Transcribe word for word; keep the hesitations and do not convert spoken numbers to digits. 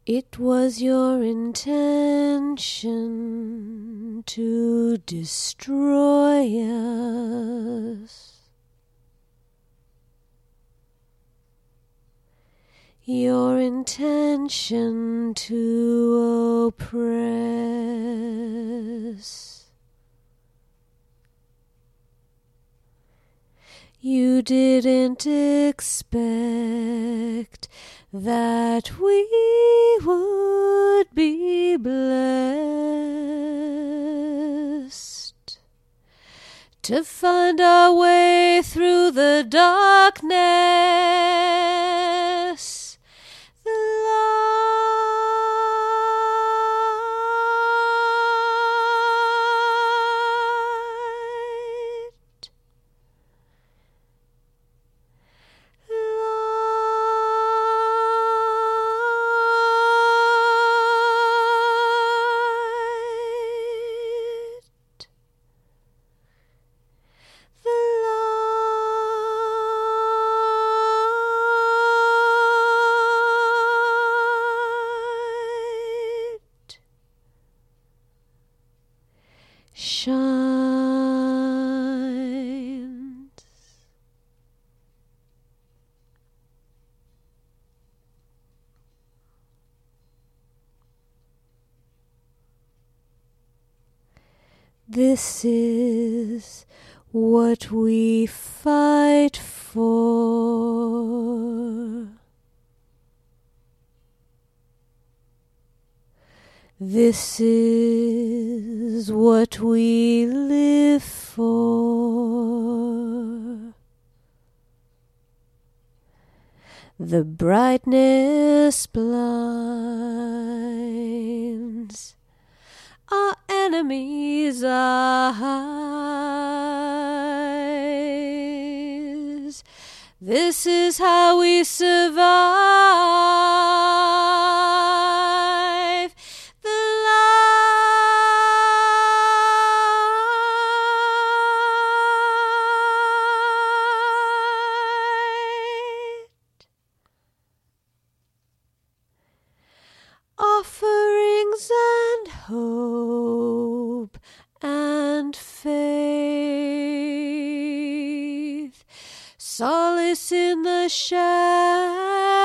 It was your intention to destroy us. Your intention to oppress. You didn't expect that we would be blessed to find our way through the darkness, the light. Shines. This is what we fight for. This is what we live for. The brightness blinds our enemies' eyes. This is how we survive. The light. Offerings and hope and faith, solace in the shadows.